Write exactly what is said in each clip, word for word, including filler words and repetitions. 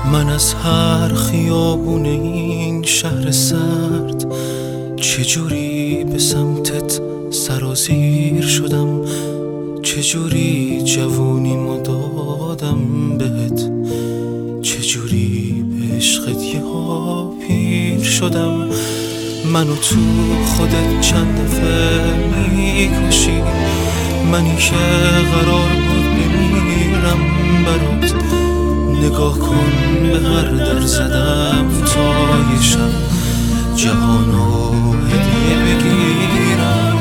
من از هر خیابون این شهر سرد چجوری به سمتت سرازیر شدم، چجوری جوونیمو دادم بهت، چجوری به عشقت یهو پیر شدم. منو تو خودت چند دفعه میکشی، منی که قرار بود بمیرم برات. نگاه کن به هر در زدم تا یه شب جهانو هدیه بگیرم.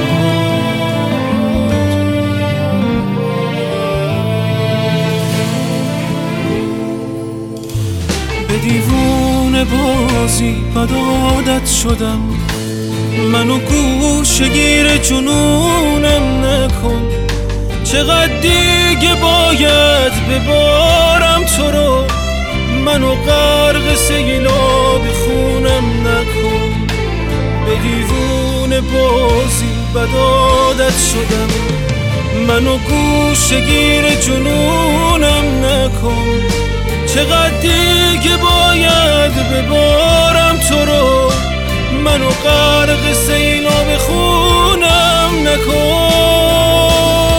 به دیوونه بازی بد عادت شدم، منو گوشه‌گیر جنونم نکن. چقدر دیگه باید ببارم تو رو، منو غرق سیلاب خونم نکن. به دیوونه بازی بد عادت شدم، منو گوشه‌گیر جنونم نکن. چقدر دیگه باید ببارم تو رو، منو غرق سیلاب خونم نکن.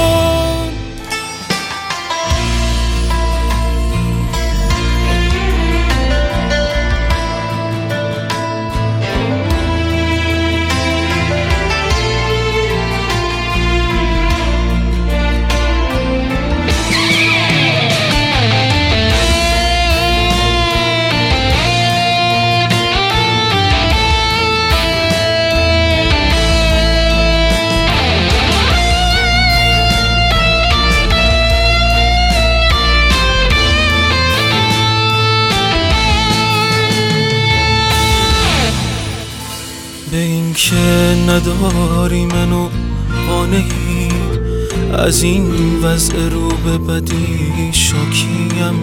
به این که نداری منو قانعی، از این وضع رو به بدی شاکیم.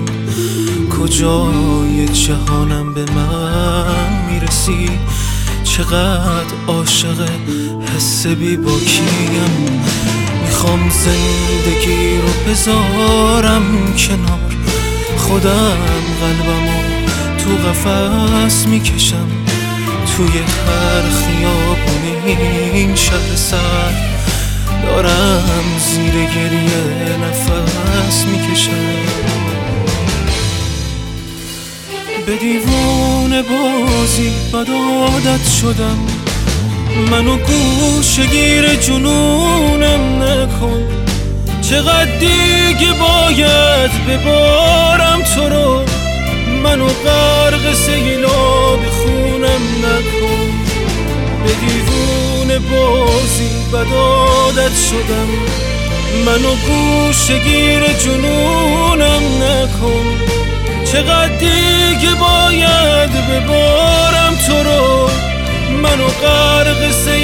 کجای جهانم به من میرسی، چقدر عاشق حس بی باکیم. میخوام زندگی رو بذارم کنار، خودم قلبمو تو قفس میکشم. توی هر خیابون این شهر سرد دارم زیر گریه نفس میکشم. به دیوونه بازی بد عادت شدم، منو گوشه‌گیر جنونم نکن. چقدر دیگه باید ببارم تو رو، منو غرق سیلاب خونم نکن. به دیوونه بازی بد عادت شدم، منو گوشه‌گیر جنونم نکن. چقدر دیگه باید ببارم تو رو، منو غرق